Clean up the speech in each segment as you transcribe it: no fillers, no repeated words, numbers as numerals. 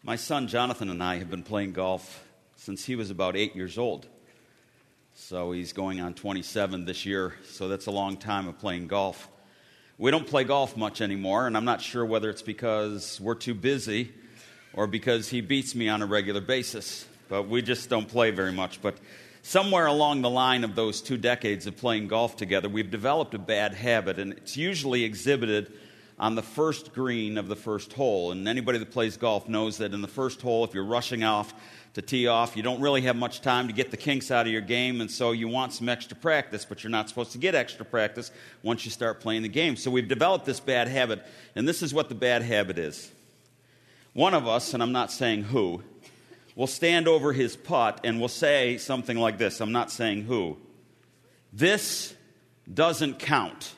My son Jonathan and I have been playing golf since he was about 8 years old. So he's going on 27 this year, so that's a long time of playing golf. We don't play golf much anymore, and I'm not sure whether it's because we're too busy or because he beats me on a regular basis. But we just don't play very much. But somewhere along the line of those 2 decades of playing golf together, we've developed a bad habit, and it's usually exhibited on the first green of the first hole. And anybody that plays golf knows that in the first hole, if you're rushing off to tee off, you don't really have much time to get the kinks out of your game, and so you want some extra practice, but you're not supposed to get extra practice once you start playing the game. So we've developed this bad habit, and this is what the bad habit is. One of us, and I'm not saying who, will stand over his putt and will say something like this. I'm not saying who. This doesn't count.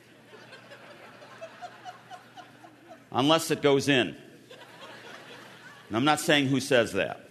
Unless it goes in. And I'm not saying who says that.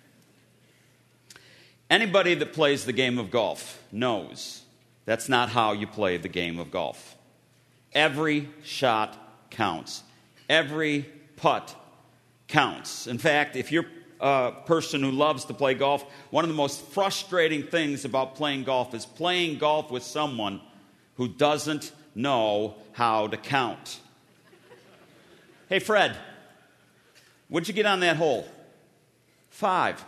Anybody that plays the game of golf knows that's not how you play the game of golf. Every shot counts. Every putt counts. In fact, if you're a person who loves to play golf, one of the most frustrating things about playing golf is playing golf with someone who doesn't know how to count. Hey, Fred, what'd you get on that hole? 5.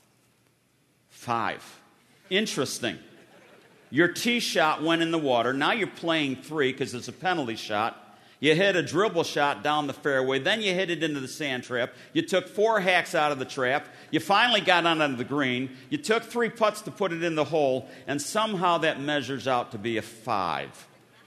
Interesting. Your tee shot went in the water. Now you're playing 3 because it's a penalty shot. You hit a dribble shot down the fairway. Then you hit it into the sand trap. You took 4 hacks out of the trap. You finally got onto the green. You took 3 putts to put it in the hole. And somehow that measures out to be a 5.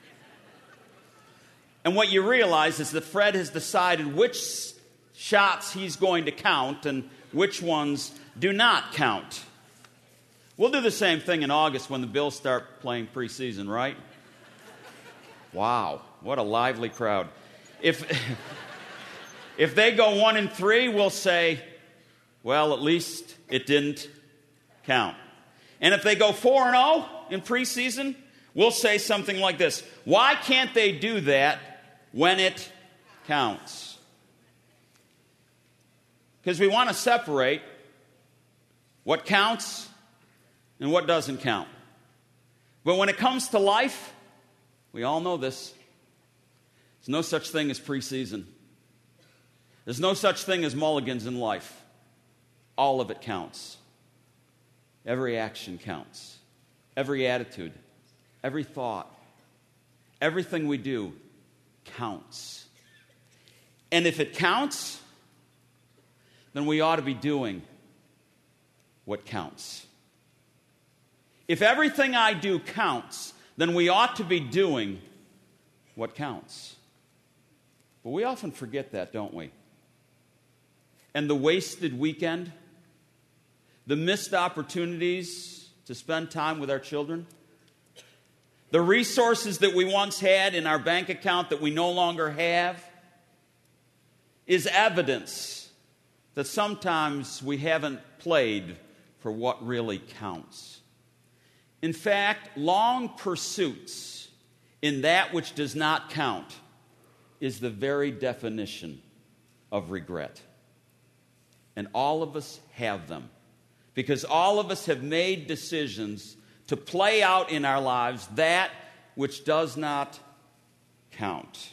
And what you realize is that Fred has decided which shots he's going to count and which ones do not count. We'll do the same thing in August when the Bills start playing preseason, right? Wow, what a lively crowd. If they go 1-3, we'll say, well, at least it didn't count. And if they go 4-0 in preseason, we'll say something like this: why can't they do that when it counts? Because we want to separate what counts and what doesn't count. But when it comes to life, we all know this. There's no such thing as preseason. There's no such thing as mulligans in life. All of it counts. Every action counts. Every attitude, every thought, everything we do counts. And if it counts, then we ought to be doing what counts. If everything I do counts, then we ought to be doing what counts. But we often forget that, don't we? And the wasted weekend, the missed opportunities to spend time with our children, the resources that we once had in our bank account that we no longer have, is evidence that sometimes we haven't played for what really counts. In fact, long pursuits in that which does not count is the very definition of regret. And all of us have them, because all of us have made decisions to play out in our lives that which does not count.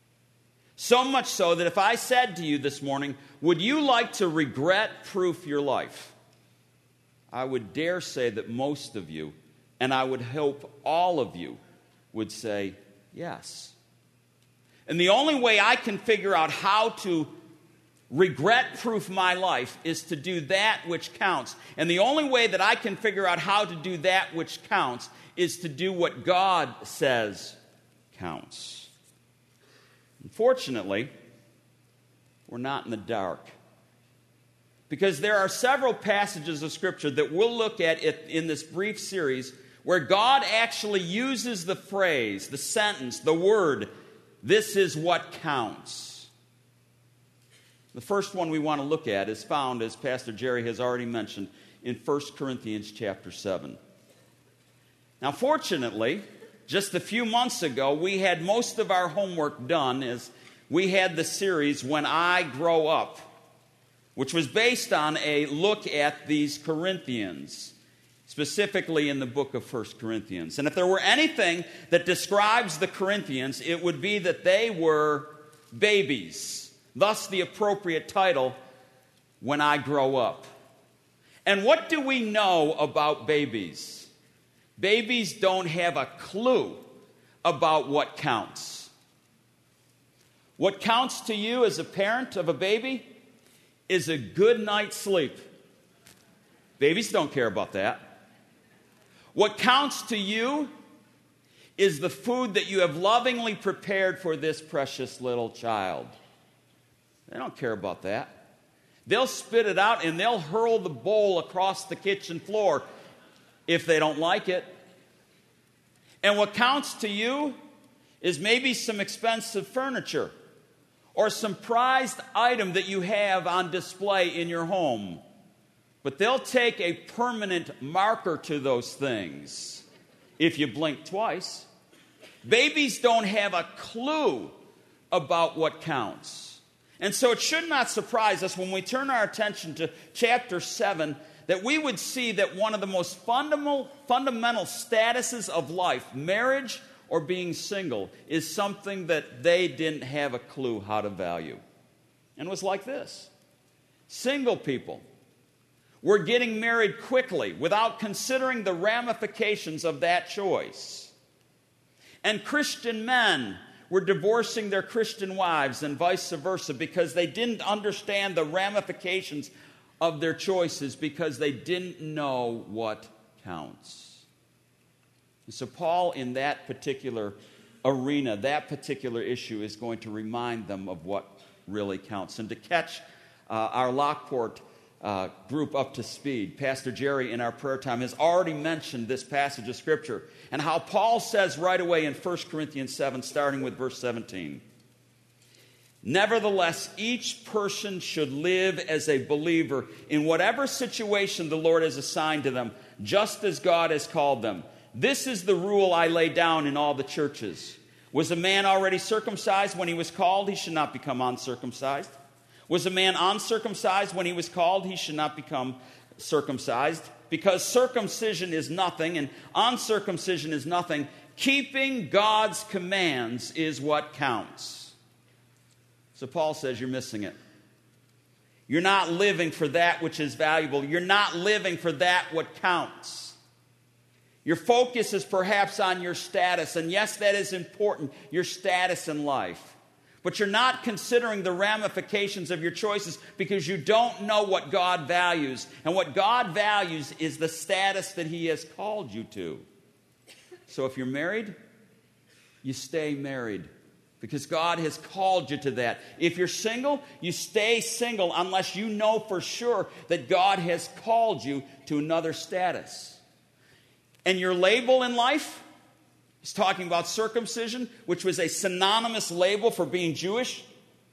So much so that if I said to you this morning, would you like to regret-proof your life? I would dare say that most of you, and I would hope all of you, would say yes. And the only way I can figure out how to regret-proof my life is to do that which counts. And the only way that I can figure out how to do that which counts is to do what God says counts. Unfortunately, we're not in the dark, because there are several passages of Scripture that we'll look at in this brief series where God actually uses the phrase, the sentence, the word, "This is what counts." The first one we want to look at is found, as Pastor Jerry has already mentioned, in 1 Corinthians chapter 7. Now, fortunately, just a few months ago, we had most of our homework done as we had the series, When I Grow Up. which was based on a look at these Corinthians, specifically in the book of 1 Corinthians. And if there were anything that describes the Corinthians, it would be that they were babies, thus the appropriate title, When I Grow Up. And what do we know about babies? Babies don't have a clue about what counts. What counts to you as a parent of a baby is a good night's sleep. Babies don't care about that. What counts to you is the food that you have lovingly prepared for this precious little child. They don't care about that. They'll spit it out and they'll hurl the bowl across the kitchen floor if they don't like it. And what counts to you is maybe some expensive furniture or some prized item that you have on display in your home. But they'll take a permanent marker to those things if you blink twice. Babies don't have a clue about what counts. And so it should not surprise us when we turn our attention to chapter 7 that we would see that one of the most fundamental statuses of life, marriage or being single, is something that they didn't have a clue how to value. And it was like this. Single people were getting married quickly without considering the ramifications of that choice. And Christian men were divorcing their Christian wives and vice versa because they didn't understand the ramifications of their choices because they didn't know what counts. And so Paul, in that particular arena, that particular issue, is going to remind them of what really counts. And to catch our Lockport group up to speed, Pastor Jerry in our prayer time has already mentioned this passage of Scripture and how Paul says right away in 1 Corinthians 7, starting with verse 17, "Nevertheless, each person should live as a believer in whatever situation the Lord has assigned to them, just as God has called them. This is the rule I lay down in all the churches. Was a man already circumcised when he was called? He should not become uncircumcised. Was a man uncircumcised when he was called? He should not become circumcised. Because circumcision is nothing and uncircumcision is nothing, keeping God's commands is what counts." So Paul says you're missing it. You're not living for that which is valuable. You're not living for that what counts. Your focus is perhaps on your status, and yes, that is important, your status in life. But you're not considering the ramifications of your choices because you don't know what God values. And what God values is the status that He has called you to. So if you're married, you stay married because God has called you to that. If you're single, you stay single unless you know for sure that God has called you to another status. And your label in life, he's talking about circumcision, which was a synonymous label for being Jewish,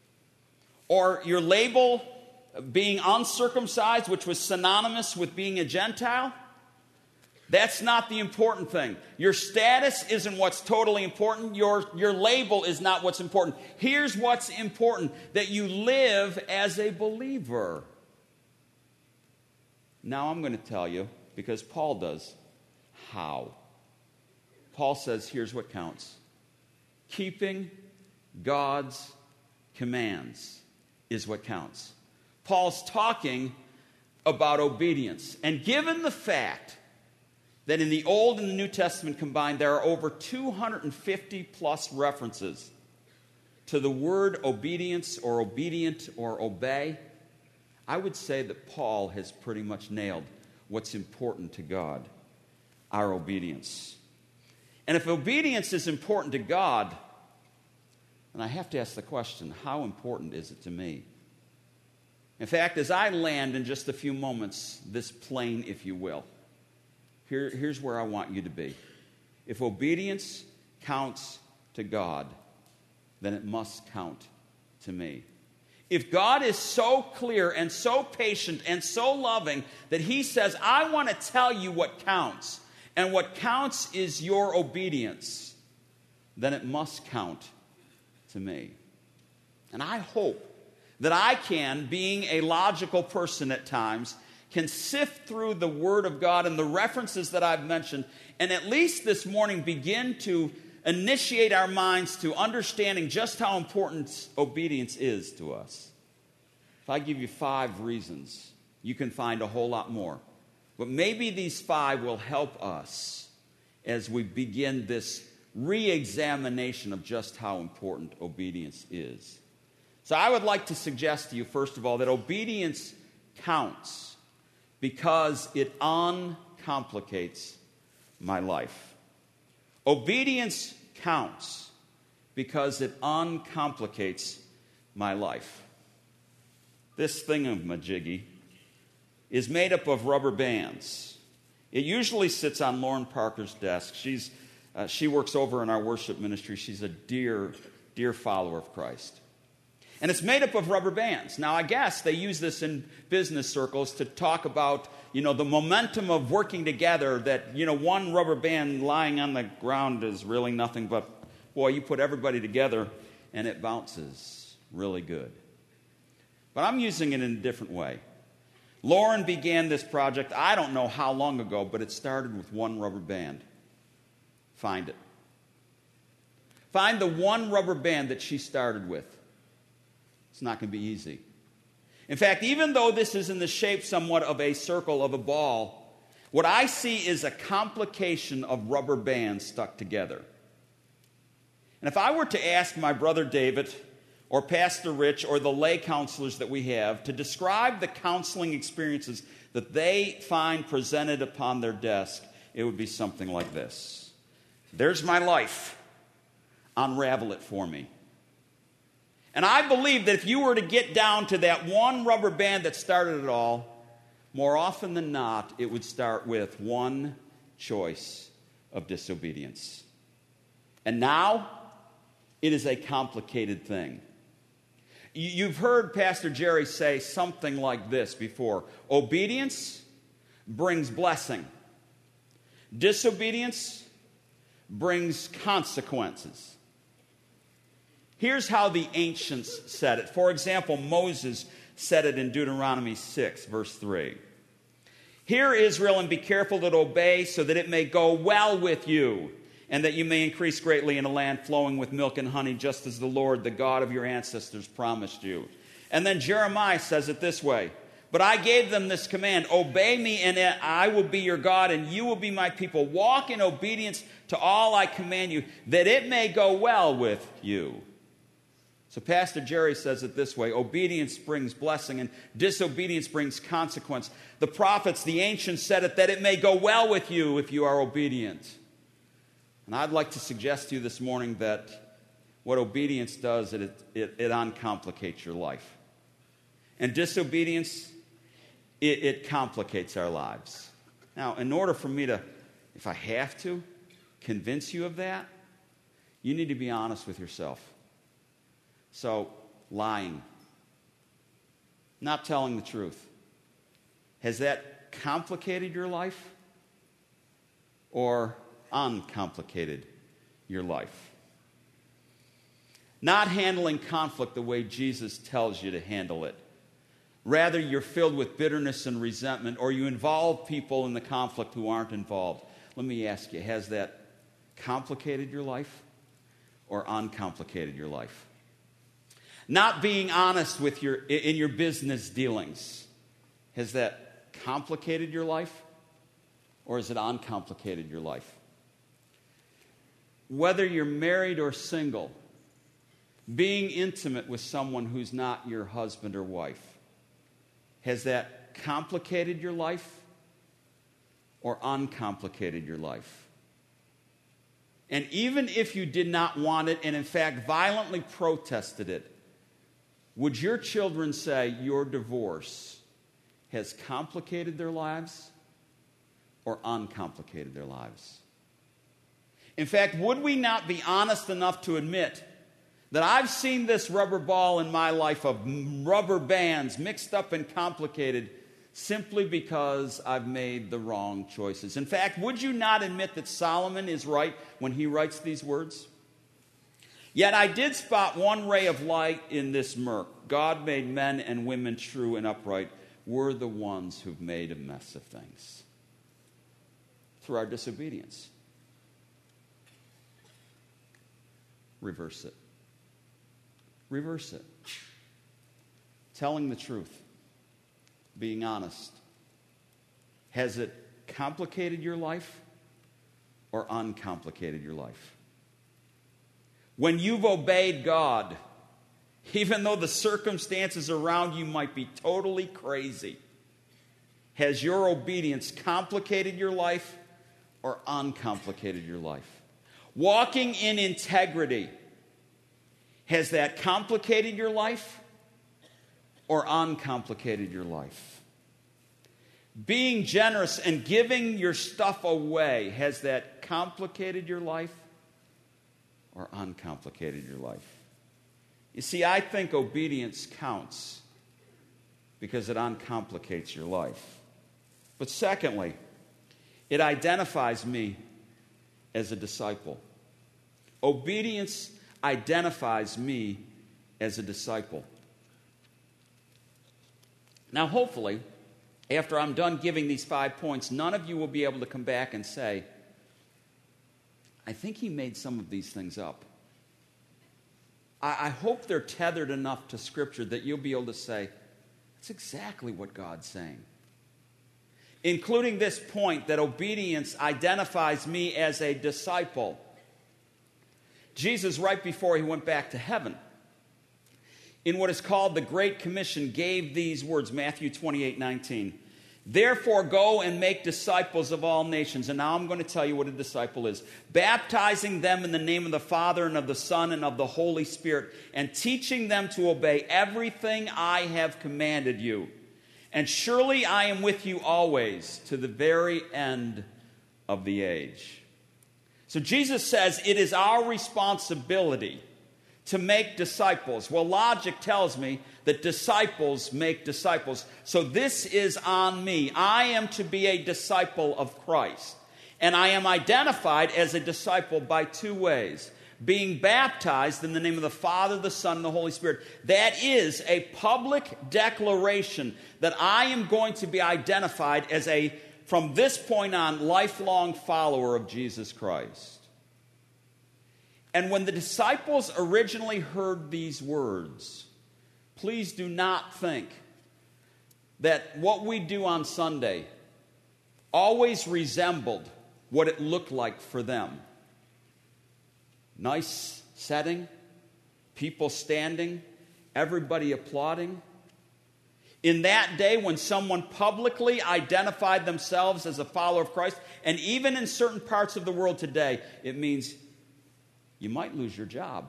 or your label being uncircumcised, which was synonymous with being a Gentile. That's not the important thing. Your status isn't what's totally important. Your label is not what's important. Here's what's important, that you live as a believer. Now I'm going to tell you, because Paul does, how. Paul says, here's what counts. Keeping God's commands is what counts. Paul's talking about obedience. And given the fact that in the Old and the New Testament combined, there are over 250 plus references to the word obedience or obedient or obey, I would say that Paul has pretty much nailed what's important to God, our obedience. And if obedience is important to God, then I have to ask the question, how important is it to me? In fact, as I land in just a few moments this plane, if you will, here's where I want you to be. If obedience counts to God, then it must count to me. If God is so clear and so patient and so loving that He says, I want to tell you what counts, and what counts is your obedience, then it must count to me. And I hope that I can, being a logical person at times, can sift through the Word of God and the references that I've mentioned, and at least this morning begin to initiate our minds to understanding just how important obedience is to us. If I give you 5 reasons, you can find a whole lot more. But maybe these 5 will help us as we begin this re-examination of just how important obedience is. So I would like to suggest to you, first of all, that obedience counts because it uncomplicates my life. Obedience counts because it uncomplicates my life. This thingamajiggy is made up of rubber bands. It usually sits on Lauren Parker's desk. She works over in our worship ministry. She's a dear follower of Christ. And it's made up of rubber bands. Now, I guess they use this in business circles to talk about, the momentum of working together, that, one rubber band lying on the ground is really nothing but, boy, you put everybody together and it bounces really good. But I'm using it in a different way. Lauren began this project, I don't know how long ago, but it started with one rubber band. Find it. Find the one rubber band that she started with. It's not going to be easy. In fact, even though this is in the shape somewhat of a circle of a ball, what I see is a complication of rubber bands stuck together. And if I were to ask my brother David or Pastor Rich or the lay counselors that we have to describe the counseling experiences that they find presented upon their desk, it would be something like this. There's my life. Unravel it for me. And I believe that if you were to get down to that one rubber band that started it all, more often than not, it would start with one choice of disobedience. And now, it is a complicated thing. You've heard Pastor Jerry say something like this before. Obedience brings blessing. Disobedience brings consequences. Here's how the ancients said it. For example, Moses said it in Deuteronomy 6, verse 3. Hear, Israel, and be careful to obey, so that it may go well with you, and that you may increase greatly in a land flowing with milk and honey, just as the Lord, the God of your ancestors, promised you. And then Jeremiah says it this way. But I gave them this command, obey me, and I will be your God, and you will be my people. Walk in obedience to all I command you, that it may go well with you. So Pastor Jerry says it this way. Obedience brings blessing, and disobedience brings consequence. The prophets, the ancients said it, that it may go well with you if you are obedient. And I'd like to suggest to you this morning that what obedience does, it uncomplicates your life. And disobedience, it complicates our lives. Now, in order for me to, if I have to, convince you of that, you need to be honest with yourself. So, lying, not telling the truth, has that complicated your life or uncomplicated your life? Not handling conflict the way Jesus tells you to handle it. Rather, you're filled with bitterness and resentment, or you involve people in the conflict who aren't involved. Let me ask you, has that complicated your life or uncomplicated your life? Not being honest with in your business dealings, has that complicated your life or has it uncomplicated your life? Whether you're married or single, being intimate with someone who's not your husband or wife, has that complicated your life or uncomplicated your life? And even if you did not want it and in fact violently protested it, would your children say your divorce has complicated their lives or uncomplicated their lives? In fact, would we not be honest enough to admit that I've seen this rubber ball in my life of rubber bands mixed up and complicated simply because I've made the wrong choices? In fact, would you not admit that Solomon is right when he writes these words? Yet I did spot one ray of light in this murk. God made men and women true and upright. We're the ones who've made a mess of things through our disobedience. Reverse it. Reverse it. Telling the truth. Being honest. Has it complicated your life or uncomplicated your life? When you've obeyed God, even though the circumstances around you might be totally crazy, has your obedience complicated your life or uncomplicated your life? Walking in integrity, has that complicated your life or uncomplicated your life? Being generous and giving your stuff away, has that complicated your life or uncomplicated your life? You see, I think obedience counts because it uncomplicates your life. But secondly, it identifies me as a disciple. Obedience identifies me as a disciple. Now, hopefully, after I'm done giving these 5 points, none of you will be able to come back and say, I think he made some of these things up. I hope they're tethered enough to Scripture that you'll be able to say, that's exactly what God's saying. Including this point that obedience identifies me as a disciple. Jesus, right before he went back to heaven, in what is called the Great Commission, gave these words, Matthew 28:19. Therefore, go and make disciples of all nations. And now I'm going to tell you what a disciple is. Baptizing them in the name of the Father and of the Son and of the Holy Spirit, and teaching them to obey everything I have commanded you. And surely I am with you always to the very end of the age. So Jesus says it is our responsibility to make disciples. Well, logic tells me that disciples make disciples. So this is on me. I am to be a disciple of Christ. And I am identified as a disciple by two ways. Being baptized in the name of the Father, the Son, and the Holy Spirit. That is a public declaration that I am going to be identified as a, from this point on, lifelong follower of Jesus Christ. And when the disciples originally heard these words, please do not think that what we do on Sunday always resembled what it looked like for them. Nice setting, people standing, everybody applauding. In that day, when someone publicly identified themselves as a follower of Christ, and even in certain parts of the world today, it means you might lose your job.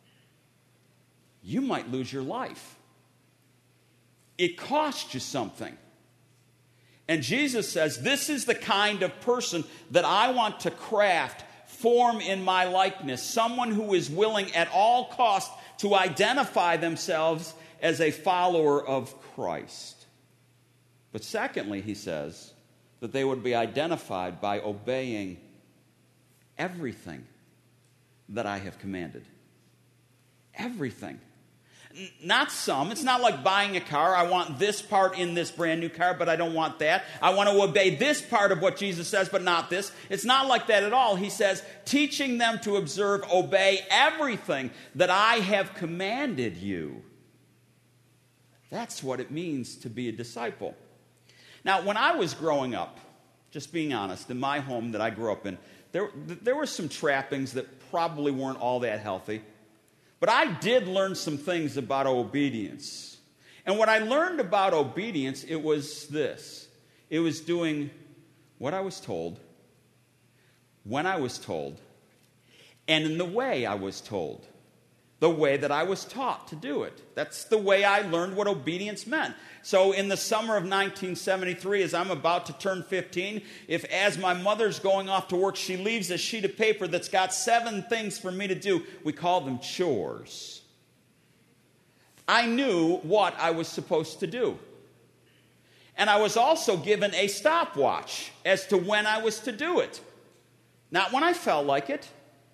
You might lose your life. It costs you something. And Jesus says, this is the kind of person that I want to craft, form in my likeness. Someone who is willing at all costs to identify themselves as a follower of Christ. But secondly, he says, that they would be identified by obeying everything that I have commanded. Everything. Not some. It's not like buying a car. I want this part in this brand new car, but I don't want that. I want to obey this part of what Jesus says, but not this. It's not like that at all. He says, teaching them to observe, obey everything that I have commanded you. That's what it means to be a disciple. Now, when I was growing up, just being honest, in my home that I grew up in, there were some trappings that probably weren't all that healthy. But I did learn some things about obedience. And what I learned about obedience, it was this. It was doing what I was told, when I was told, and in the way I was told. The way that I was taught to do it. That's the way I learned what obedience meant. So in the summer of 1973, as I'm about to turn 15, if as my mother's going off to work, she leaves a sheet of paper that's got 7 things for me to do, we call them chores. I knew what I was supposed to do. And I was also given a stopwatch as to when I was to do it. Not when I felt like it.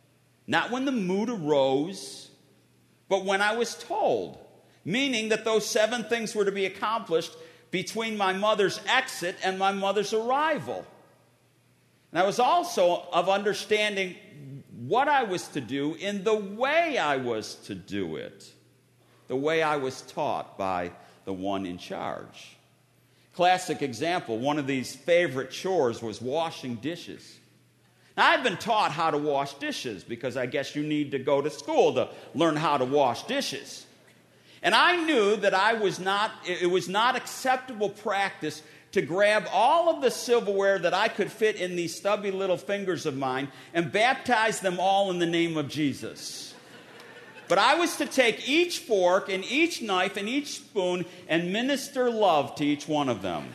Not when the mood arose, but when I was told. Meaning that those 7 things were to be accomplished between my mother's exit and my mother's arrival. And I was also of understanding what I was to do in the way I was to do it. The way I was taught by the one in charge. Classic example, one of these favorite chores was washing dishes. Now, I've been taught how to wash dishes because I guess you need to go to school to learn how to wash dishes. And I knew that it was not acceptable practice to grab all of the silverware that I could fit in these stubby little fingers of mine and baptize them all in the name of Jesus. But I was to take each fork and each knife and each spoon and minister love to each one of them.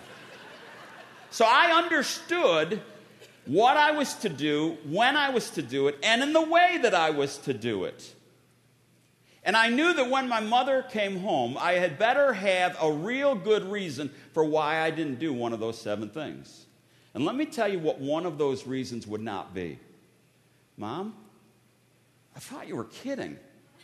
So I understood what I was to do, when I was to do it, and in the way that I was to do it. And I knew that when my mother came home, I had better have a real good reason for why I didn't do one of those 7 things. And let me tell you what one of those reasons would not be. Mom, I thought you were kidding.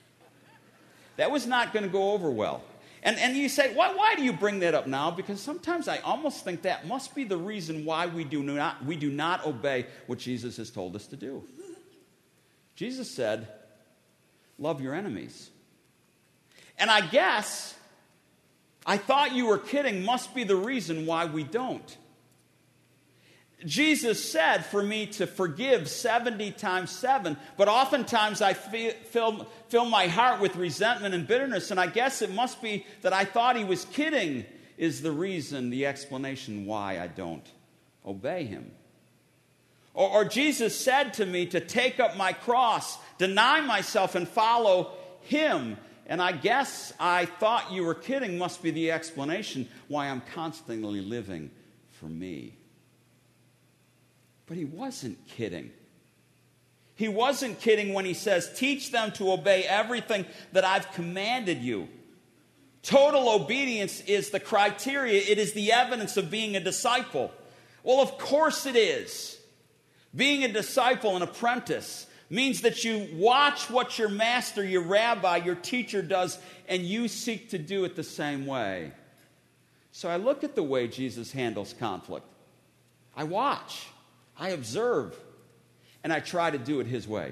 That was not going to go over well. And you say, why do you bring that up now? Because sometimes I almost think that must be the reason why we do not obey what Jesus has told us to do. Jesus said, love your enemies. And I guess, I thought you were kidding must be the reason why we don't. Jesus said for me to forgive 70 times 7, but oftentimes I fill my heart with resentment and bitterness, and I guess it must be that I thought he was kidding is the reason, the explanation why I don't obey him. Or Jesus said to me to take up my cross, deny myself, and follow him. And I guess I thought you were kidding must be the explanation why I'm constantly living for me. But he wasn't kidding. He wasn't kidding when he says, teach them to obey everything that I've commanded you. Total obedience is the criteria. It is the evidence of being a disciple. Well, of course it is. Being a disciple, an apprentice, means that you watch what your master, your rabbi, your teacher does, and you seek to do it the same way. So I look at the way Jesus handles conflict. I watch. I observe, and I try to do it his way.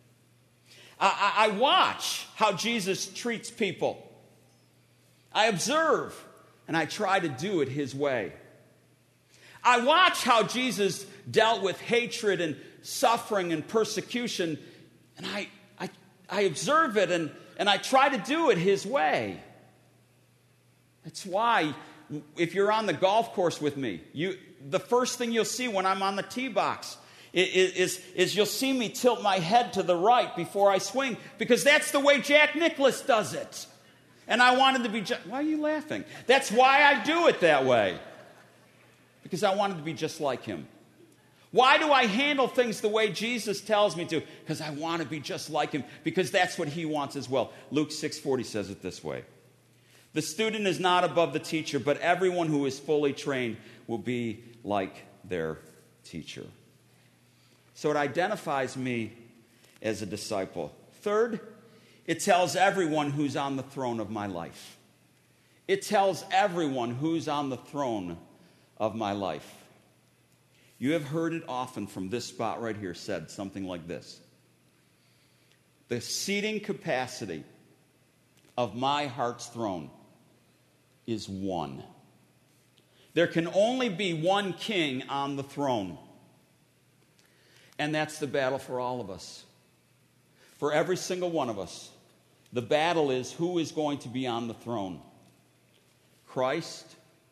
I watch how Jesus treats people. I observe, and I try to do it his way. I watch how Jesus dealt with hatred and suffering and persecution, and I observe it, and I try to do it his way. That's why, if you're on the golf course with me, the first thing you'll see when I'm on the tee box is you'll see me tilt my head to the right before I swing, because that's the way Jack Nicklaus does it. And I wanted to be why are you laughing? That's why I do it that way. Because I wanted to be just like him. Why do I handle things the way Jesus tells me to? Because I want to be just like him, because that's what he wants as well. Luke 6:40 says it this way. The student is not above the teacher, but everyone who is fully trained will be like their teacher. So it identifies me as a disciple. Third, it tells everyone who's on the throne of my life. It tells everyone who's on the throne of my life. You have heard it often from this spot right here said something like this. The seating capacity of my heart's throne is 1. There can only be one king on the throne. And that's the battle for all of us. For every single one of us. The battle is who is going to be on the throne. Christ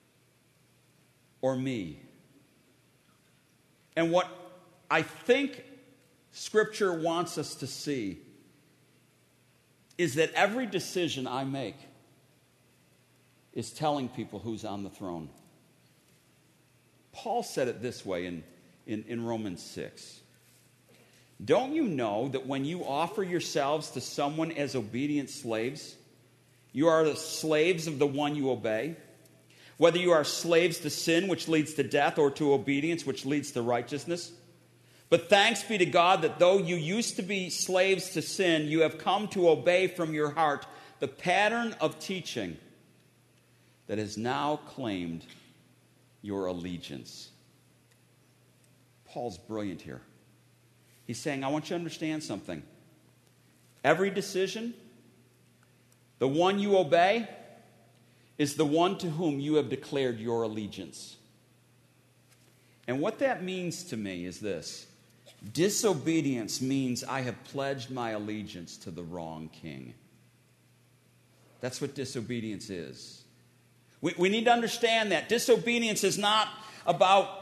or me. And what I think Scripture wants us to see is that every decision I make is telling people who's on the throne. Paul said it this way in Romans 6. Don't you know that when you offer yourselves to someone as obedient slaves, you are the slaves of the one you obey? Whether you are slaves to sin, which leads to death, or to obedience, which leads to righteousness. But thanks be to God that though you used to be slaves to sin, you have come to obey from your heart the pattern of teaching that has now claimed your allegiance. Paul's brilliant here. He's saying, I want you to understand something. Every decision, the one you obey, is the one to whom you have declared your allegiance. And what that means to me is this. Disobedience means I have pledged my allegiance to the wrong king. That's what disobedience is. We need to understand that. Disobedience is not about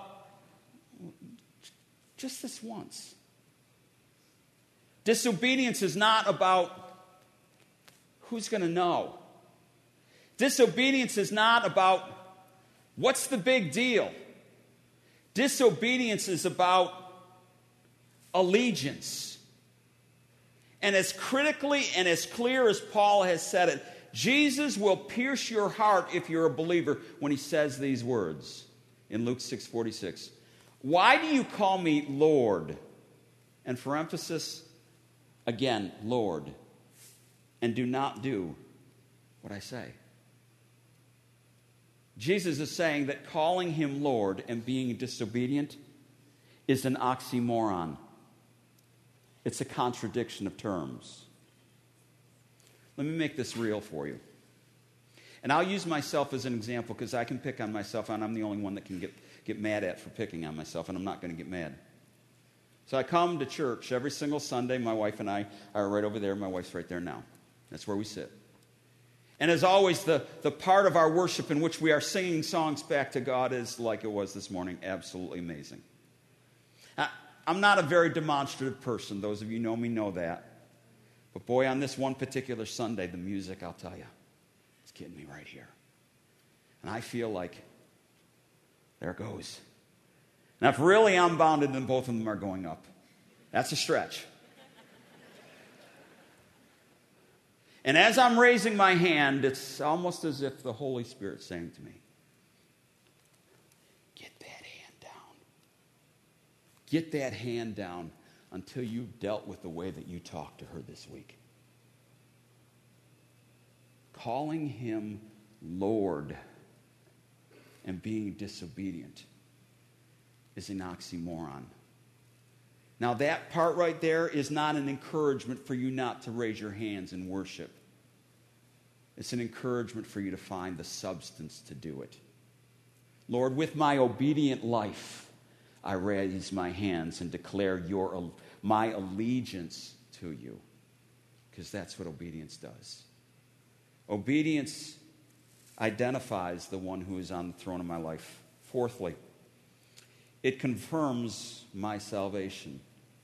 just this once. Disobedience is not about who's going to know. Disobedience is not about what's the big deal. Disobedience is about allegiance. And as critically and as clear as Paul has said it, Jesus will pierce your heart if you're a believer when he says these words in Luke 6:46. Why do you call me Lord? And for emphasis, again, Lord, and do not do what I say. Jesus is saying that calling him Lord and being disobedient is an oxymoron. It's a contradiction of terms. Let me make this real for you. And I'll use myself as an example because I can pick on myself, and I'm the only one that can get mad at for picking on myself, and I'm not going to get mad. So I come to church every single Sunday. My wife and I are right over there. My wife's right there now. That's where we sit. And as always, the part of our worship in which we are singing songs back to God is like it was this morning, absolutely amazing. I'm not a very demonstrative person. Those of you who know me know that. But boy, on this one particular Sunday, the music, I'll tell you, it's getting me right here. And I feel like, there it goes. Now, if really I'm bounded, then both of them are going up. That's a stretch. And as I'm raising my hand, it's almost as if the Holy Spirit's saying to me, get that hand down. Get that hand down until you've dealt with the way that you talked to her this week. Calling him Lord and being disobedient is an oxymoron. Now that part right there is not an encouragement for you not to raise your hands in worship. It's an encouragement for you to find the substance to do it. Lord, with my obedient life, I raise my hands and declare my allegiance to you. Because that's what obedience does. Obedience identifies the one who is on the throne of my life. Fourthly, it confirms my salvation.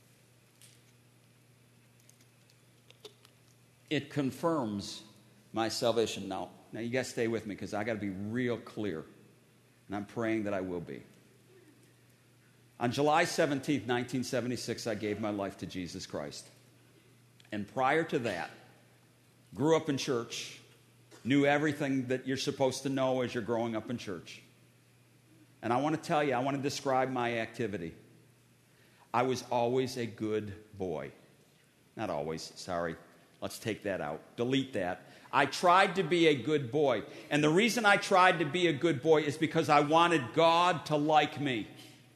It confirms my salvation. Now you got to stay with me because I got to be real clear. And I'm praying that I will be. On July 17th, 1976, I gave my life to Jesus Christ. And prior to that, grew up in church, knew everything that you're supposed to know as you're growing up in church. And I want to tell you, I want to describe my activity. I was always a good boy. Not always, sorry. Let's take that out. Delete that. I tried to be a good boy. And the reason I tried to be a good boy is because I wanted God to like me.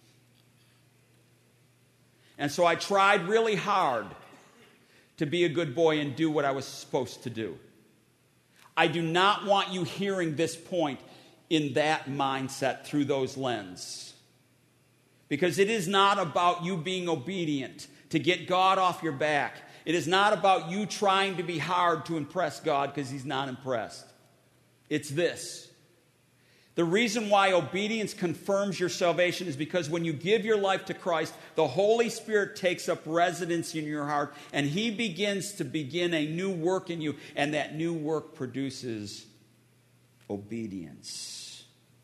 And so I tried really hard to be a good boy and do what I was supposed to do. I do not want you hearing this point in that mindset through those lenses. Because it is not about you being obedient to get God off your back. It is not about you trying to be hard to impress God because he's not impressed. It's this. The reason why obedience confirms your salvation is because when you give your life to Christ, the Holy Spirit takes up residence in your heart and he begins to begin a new work in you, and that new work produces obedience.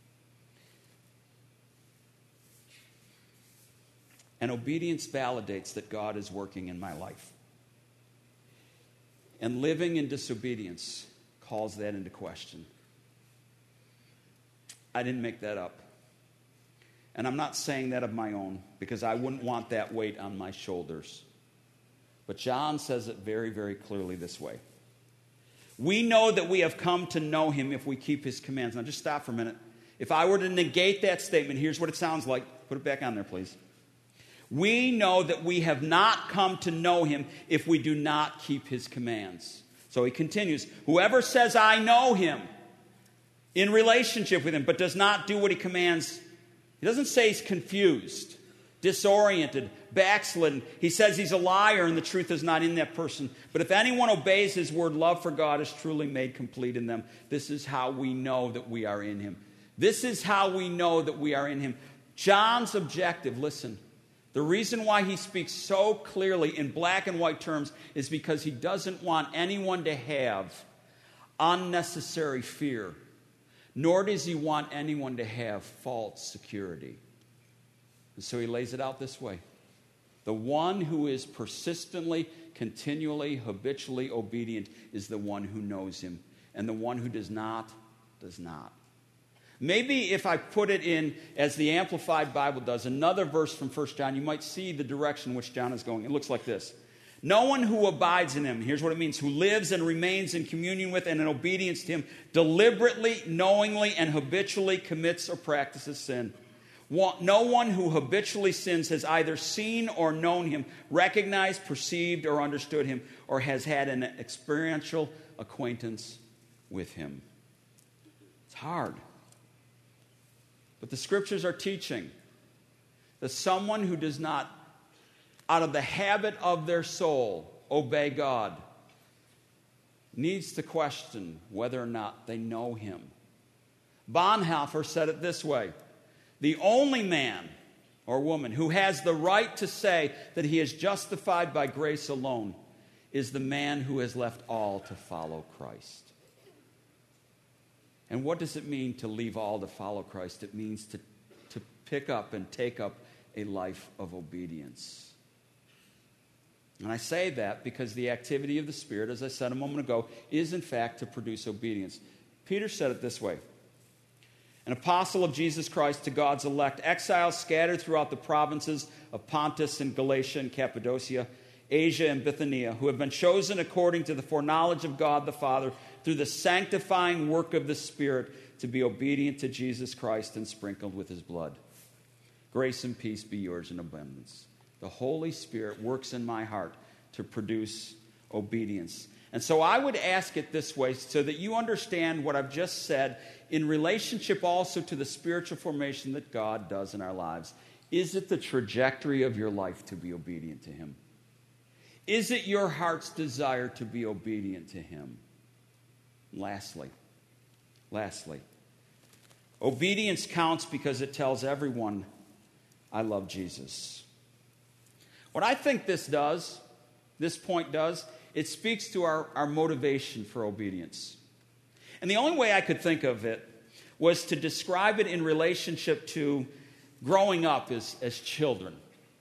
And obedience validates that God is working in my life. And living in disobedience calls that into question. I didn't make that up. And I'm not saying that of my own, because I wouldn't want that weight on my shoulders. But John says it very, very clearly this way. We know that we have come to know him if we keep his commands. Now just stop for a minute. If I were to negate that statement, here's what it sounds like. Put it back on there, please. We know that we have not come to know him if we do not keep his commands. So he continues, whoever says, I know him, in relationship with him, but does not do what he commands, he doesn't say he's confused, disoriented, backslidden. He says he's a liar and the truth is not in that person. But if anyone obeys his word, love for God is truly made complete in them. This is how we know that we are in him. This is how we know that we are in him. John's objective, listen, the reason why he speaks so clearly in black and white terms is because he doesn't want anyone to have unnecessary fear, nor does he want anyone to have false security. And so he lays it out this way. The one who is persistently, continually, habitually obedient is the one who knows him. And the one who does not, does not. Maybe if I put it in, as the Amplified Bible does, another verse from 1 John, you might see the direction in which John is going. It looks like this. No one who abides in him, here's what it means, who lives and remains in communion with and in obedience to him, deliberately, knowingly, and habitually commits or practices sin. No one who habitually sins has either seen or known him, recognized, perceived, or understood him, or has had an experiential acquaintance with him. It's hard. But the scriptures are teaching that someone who does not, out of the habit of their soul, obey God, needs to question whether or not they know him. Bonhoeffer said it this way. The only man or woman who has the right to say that he is justified by grace alone is the man who has left all to follow Christ. And what does it mean to leave all to follow Christ? It means to pick up and take up a life of obedience. And I say that because the activity of the Spirit, as I said a moment ago, is in fact to produce obedience. Peter said it this way. An apostle of Jesus Christ to God's elect, exiles scattered throughout the provinces of Pontus and Galatia and Cappadocia, Asia and Bithynia, who have been chosen according to the foreknowledge of God the Father through the sanctifying work of the Spirit to be obedient to Jesus Christ and sprinkled with his blood. Grace and peace be yours in abundance. The Holy Spirit works in my heart to produce obedience. And so I would ask it this way so that you understand what I've just said in relationship also to the spiritual formation that God does in our lives. Is it the trajectory of your life to be obedient to him? Is it your heart's desire to be obedient to him? Lastly, obedience counts because it tells everyone, I love Jesus. What I think this point does, it speaks to our motivation for obedience. And the only way I could think of it was to describe it in relationship to growing up as children.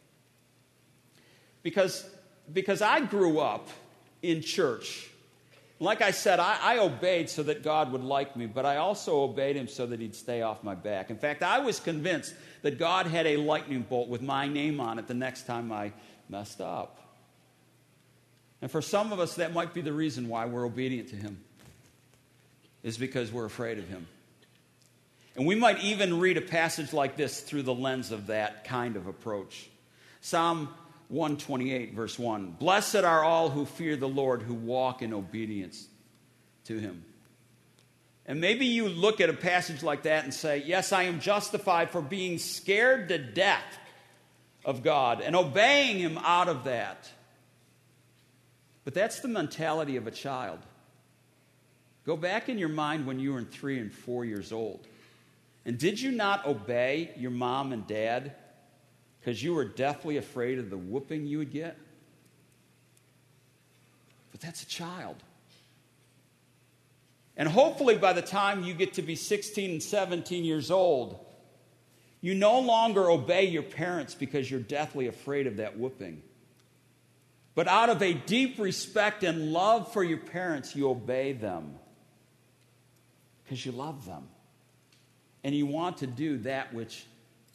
Because I grew up in church. Like I said, I obeyed so that God would like me, but I also obeyed him so that he'd stay off my back. In fact, I was convinced that God had a lightning bolt with my name on it the next time I messed up. And for some of us, that might be the reason why we're obedient to him, is because we're afraid of him. And we might even read a passage like this through the lens of that kind of approach. Psalm 128, verse 1. Blessed are all who fear the Lord, who walk in obedience to him. And maybe you look at a passage like that and say, yes, I am justified for being scared to death of God and obeying him out of that. But that's the mentality of a child. Go back in your mind when you were 3 and 4 years old. And did you not obey your mom and dad because you were deathly afraid of the whooping you would get? But that's a child. And hopefully by the time you get to be 16 and 17 years old, you no longer obey your parents because you're deathly afraid of that whooping. But out of a deep respect and love for your parents, you obey them because you love them. And you want to do that which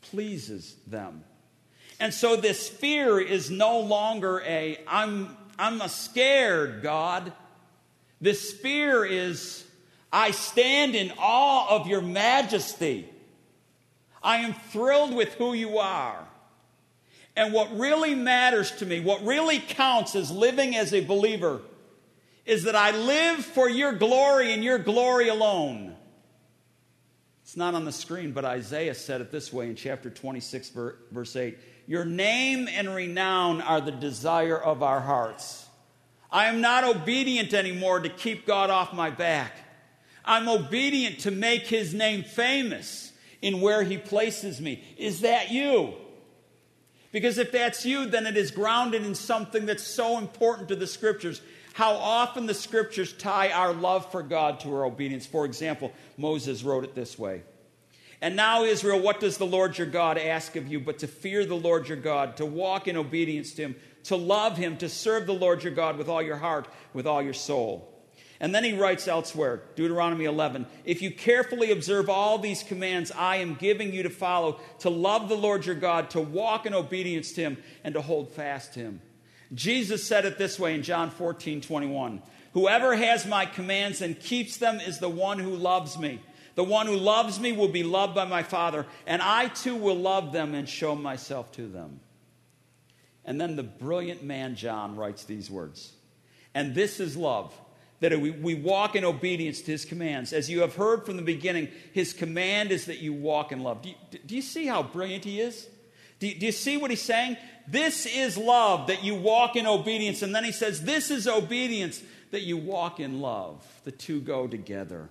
pleases them. And so this fear is no longer I'm a scared God. This fear is, I stand in awe of your majesty. I am thrilled with who you are. And what really matters to me, what really counts as living as a believer, is that I live for your glory and your glory alone. It's not on the screen, but Isaiah said it this way in chapter 26, verse 8. Your name and renown are the desire of our hearts. I am not obedient anymore to keep God off my back. I'm obedient to make his name famous in where he places me. Is that you? Because if that's you, then it is grounded in something that's so important to the Scriptures. How often the Scriptures tie our love for God to our obedience. For example, Moses wrote it this way. And now, Israel, what does the Lord your God ask of you but to fear the Lord your God, to walk in obedience to him, to love him, to serve the Lord your God with all your heart, with all your soul. And then he writes elsewhere, Deuteronomy 11, if you carefully observe all these commands I am giving you to follow, to love the Lord your God, to walk in obedience to him, and to hold fast to him. Jesus said it this way in John 14:21. Whoever has my commands and keeps them is the one who loves me. The one who loves me will be loved by my Father, and I too will love them and show myself to them. And then the brilliant man John writes these words. And this is love, that we walk in obedience to his commands. As you have heard from the beginning, his command is that you walk in love. Do you see how brilliant he is? Do you see what he's saying? This is love, that you walk in obedience. And then he says, this is obedience, that you walk in love. The two go together.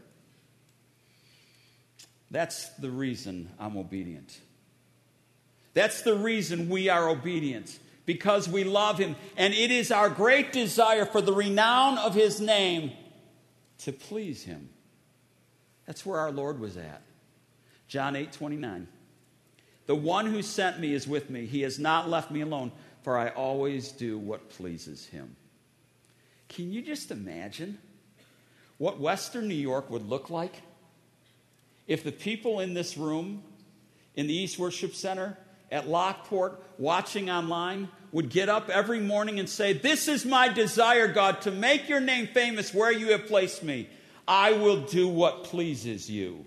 That's the reason I'm obedient. That's the reason we are obedient. Because we love him. And it is our great desire for the renown of his name to please him. That's where our Lord was at. John 8:29. The one who sent me is with me. He has not left me alone, for I always do what pleases him. Can you just imagine what Western New York would look like if the people in this room, in the East Worship Center, at Lockport, watching online, would get up every morning and say, this is my desire, God, to make your name famous where you have placed me. I will do what pleases you.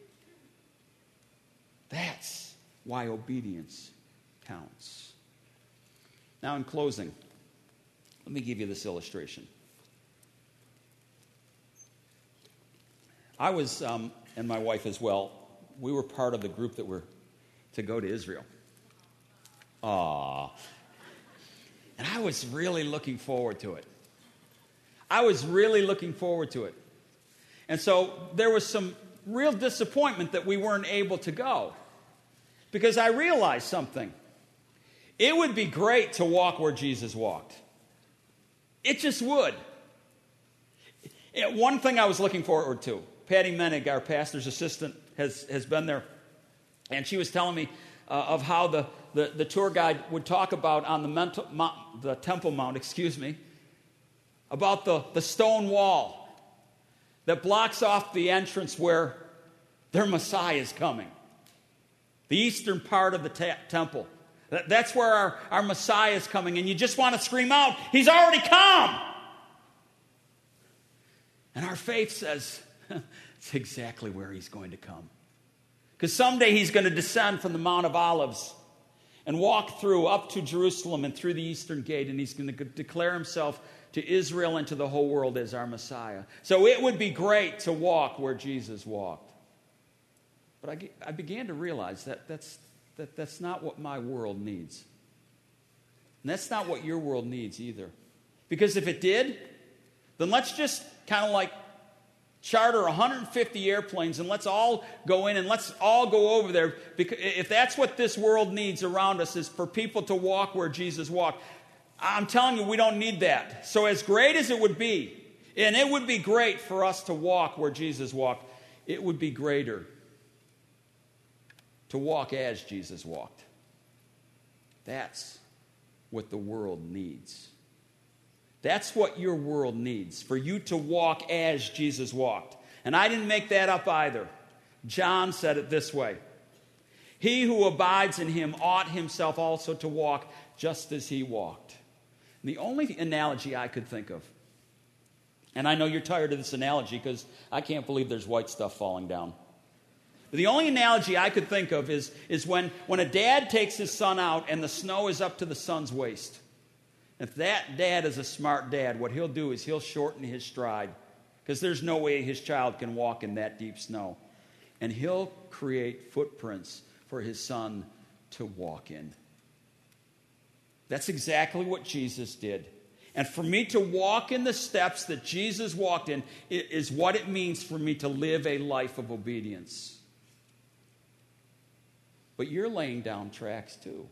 That's why obedience counts. Now, in closing, let me give you this illustration. I was, and my wife as well, we were part of the group that were to go to Israel. Aww. And I was really looking forward to it. And so there was some real disappointment that we weren't able to go. Because I realized something. It would be great to walk where Jesus walked. It just would. One thing I was looking forward to, Patty Menig, our pastor's assistant, has been there. And she was telling me of how the tour guide would talk about on the Temple Mount, about the stone wall that blocks off the entrance where their Messiah is coming. The eastern part of the temple. That's where our Messiah is coming. And you just want to scream out, he's already come! And our faith says, it's exactly where he's going to come. Because someday he's going to descend from the Mount of Olives and walk through up to Jerusalem and through the eastern gate, and he's going to declare himself to Israel and to the whole world as our Messiah. So it would be great to walk where Jesus walked. But I began to realize that's not what my world needs. And that's not what your world needs either. Because if it did, then let's just kind of like charter 150 airplanes and let's all go in and let's all go over there. Because if that's what this world needs around us, is for people to walk where Jesus walked, I'm telling you, we don't need that. So as great as it would be, and it would be great for us to walk where Jesus walked, it would be greater to walk as Jesus walked. That's what the world needs. That's what your world needs, for you to walk as Jesus walked. And I didn't make that up either. John said it this way. He who abides in him ought himself also to walk just as he walked. And the only analogy I could think of, and I know you're tired of this analogy because I can't believe there's white stuff falling down. But the only analogy I could think of is when a dad takes his son out and the snow is up to the son's waist. If that dad is a smart dad, what he'll do is he'll shorten his stride because there's no way his child can walk in that deep snow. And he'll create footprints for his son to walk in. That's exactly what Jesus did. And for me to walk in the steps that Jesus walked in is what it means for me to live a life of obedience. But you're laying down tracks too.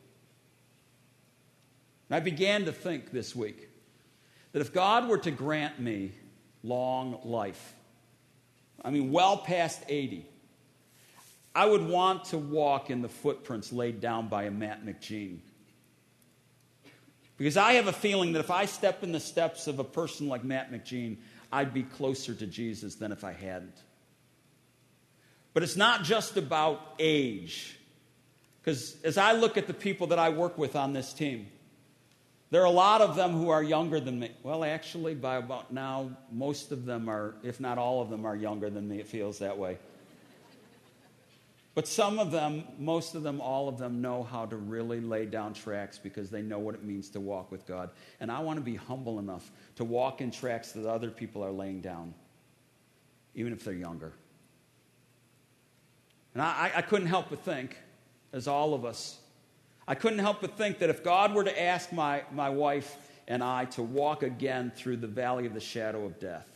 And I began to think this week that if God were to grant me long life, well past 80, I would want to walk in the footprints laid down by a Matt McGene. Because I have a feeling that if I step in the steps of a person like Matt McGene, I'd be closer to Jesus than if I hadn't. But it's not just about age. Because as I look at the people that I work with on this team, there are a lot of them who are younger than me. Well, actually, by about now, most of them are, if not all of them, are younger than me. It feels that way. But some of them, most of them, all of them know how to really lay down tracks because they know what it means to walk with God. And I want to be humble enough to walk in tracks that other people are laying down, even if they're younger. And I couldn't help but think, as all of us, I couldn't help but think that if God were to ask my wife and I to walk again through the valley of the shadow of death,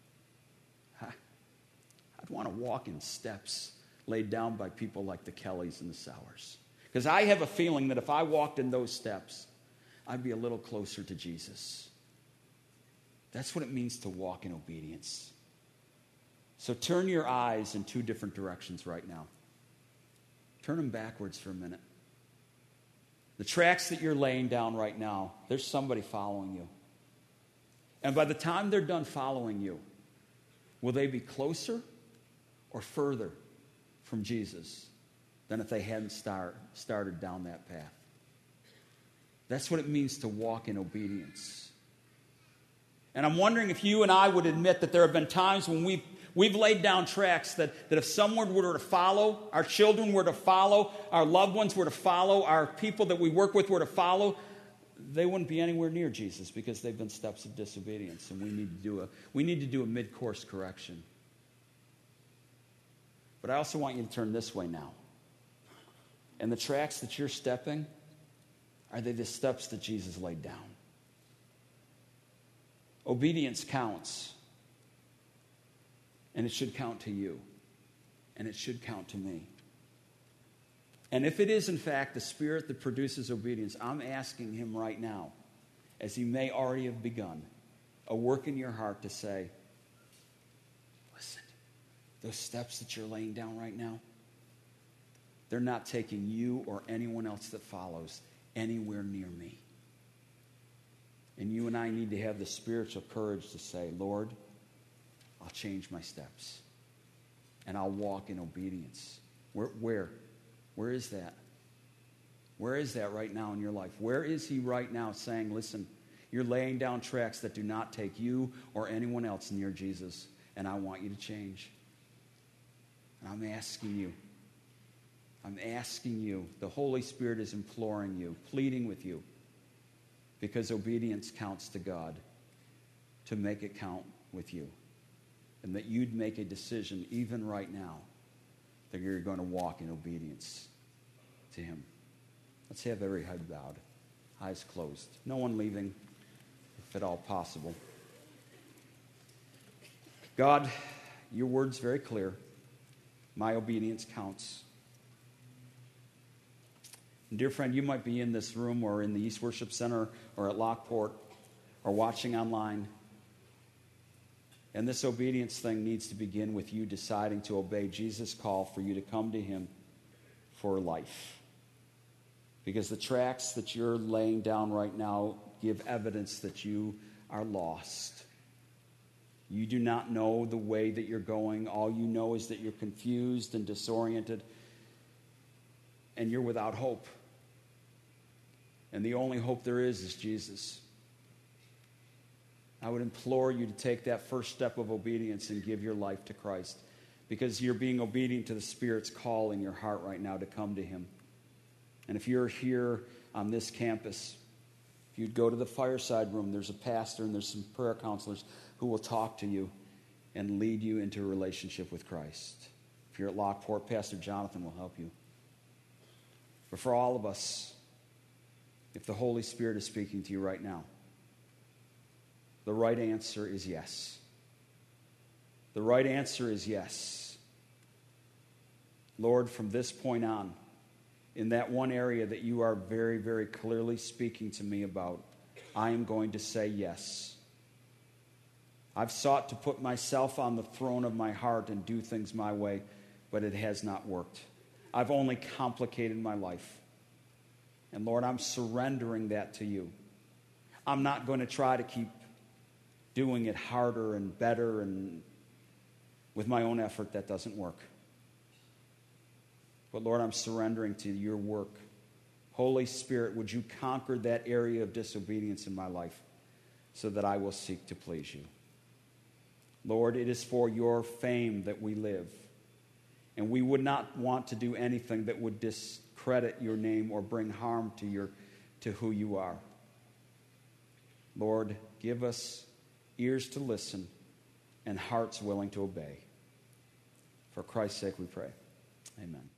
I'd want to walk in steps laid down by people like the Kellys and the Sowers. Because I have a feeling that if I walked in those steps, I'd be a little closer to Jesus. That's what it means to walk in obedience. So turn your eyes in two different directions right now. Turn them backwards for a minute. The tracks that you're laying down right now, there's somebody following you. And by the time they're done following you, will they be closer or further from Jesus than if they hadn't started down that path? That's what it means to walk in obedience. And I'm wondering if you and I would admit that there have been times when we've laid down tracks that if someone were to follow, our children were to follow, our loved ones were to follow, our people that we work with were to follow, they wouldn't be anywhere near Jesus because they've been steps of disobedience, and we need to do a mid-course correction. But I also want you to turn this way now. And the tracks that you're stepping, are they the steps that Jesus laid down? Obedience counts. And it should count to you. And it should count to me. And if it is, in fact, the Spirit that produces obedience, I'm asking him right now, as he may already have begun, a work in your heart to say, listen, those steps that you're laying down right now, they're not taking you or anyone else that follows anywhere near me. And you and I need to have the spiritual courage to say, Lord, I'll change my steps. And I'll walk in obedience. Where? Where is that? Where is that right now in your life? Where is he right now saying, listen, you're laying down tracks that do not take you or anyone else near Jesus, and I want you to change. And I'm asking you, the Holy Spirit is imploring you, pleading with you, because obedience counts to God, to make it count with you. And that you'd make a decision, even right now, that you're going to walk in obedience to him. Let's have every head bowed, eyes closed. No one leaving, if at all possible. God, your word's very clear. My obedience counts. And dear friend, you might be in this room or in the East Worship Center or at Lockport or watching online. And this obedience thing needs to begin with you deciding to obey Jesus' call for you to come to him for life. Because the tracks that you're laying down right now give evidence that you are lost. You do not know the way that you're going. All you know is that you're confused and disoriented. and you're without hope. And the only hope there is Jesus. I would implore you to take that first step of obedience and give your life to Christ, because you're being obedient to the Spirit's call in your heart right now to come to Him. And if you're here on this campus, if you'd go to the fireside room, there's a pastor and there's some prayer counselors who will talk to you and lead you into a relationship with Christ. If you're at Lockport, Pastor Jonathan will help you. But for all of us, if the Holy Spirit is speaking to you right now, the right answer is yes. The right answer is yes. Lord, from this point on, in that one area that you are very, very clearly speaking to me about, I am going to say yes. I've sought to put myself on the throne of my heart and do things my way, but it has not worked. I've only complicated my life. And Lord, I'm surrendering that to you. I'm not going to try to keep doing it harder and better, and with my own effort, that doesn't work. But Lord, I'm surrendering to your work. Holy Spirit, would you conquer that area of disobedience in my life so that I will seek to please you? Lord, it is for your fame that we live, and we would not want to do anything that would discredit your name or bring harm to who you are. Lord, give us ears to listen and hearts willing to obey. For Christ's sake we pray. Amen.